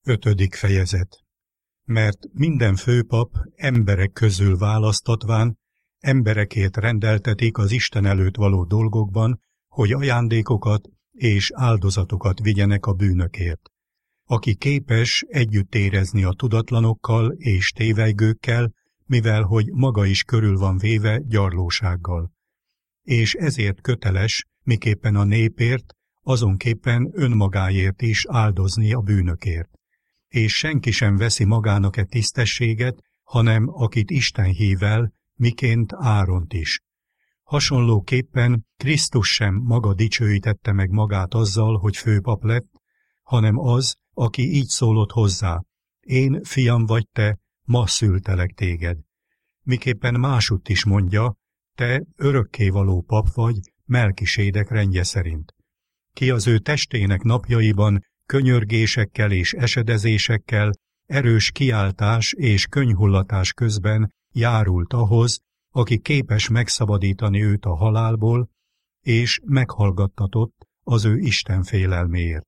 5. fejezet. Mert minden főpap emberek közül választatván, emberekért rendeltetik az Isten előtt való dolgokban, hogy ajándékokat és áldozatokat vigyenek a bűnökért. Aki képes együtt érezni a tudatlanokkal és tévejgőkkel, mivel hogy maga is körül van véve gyarlósággal. És ezért köteles, miképpen a népért, azonképpen önmagáért is áldozni a bűnökért. És senki sem veszi magának tisztességet, hanem akit Isten hív el, miként Áront is. Hasonlóképpen Krisztus sem maga dicsőítette meg magát azzal, hogy főpap lett, hanem az, aki így szólott hozzá: én, fiam vagy te, ma szültelek téged. Miképpen másutt is mondja: te örökkévaló pap vagy, Melkisédek rendje szerint. Ki az ő testének napjaiban könyörgésekkel és esedezésekkel, erős kiáltás és könnyhullatás közben járult ahhoz, aki képes megszabadítani őt a halálból, és meghallgattatott az ő Isten félelméért.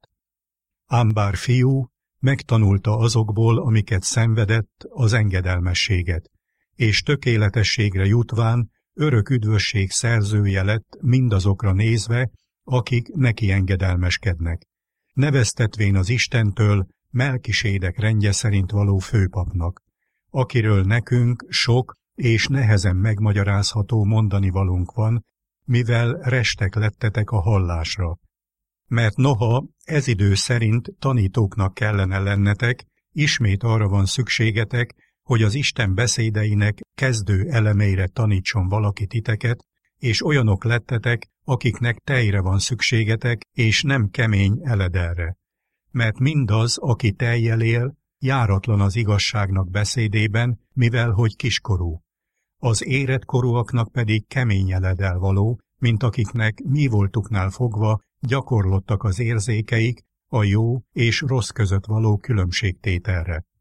Ám bár fiú, megtanulta azokból, amiket szenvedett, az engedelmességet, és tökéletességre jutván örök üdvösség szerzője lett mindazokra nézve, akik neki engedelmeskednek, neveztetvén az Istentől Melkisédek rendje szerint való főpapnak, akiről nekünk sok és nehezen megmagyarázható mondanivalónk van, mivel restek lettetek a hallásra. Mert noha ez idő szerint tanítóknak kellene lennetek, ismét arra van szükségetek, hogy az Isten beszédeinek kezdő elemeire tanítson valaki titeket, és olyanok lettetek, akiknek tejre van szükségetek, és nem kemény eledelre. Mert mindaz, aki tejjel él, járatlan az igazságnak beszédében, mivel hogy kiskorú. Az érett korúaknak pedig kemény eledel való, mint akiknek mi voltuknál fogva gyakorlottak az érzékeik a jó és rossz között való különbségtételre.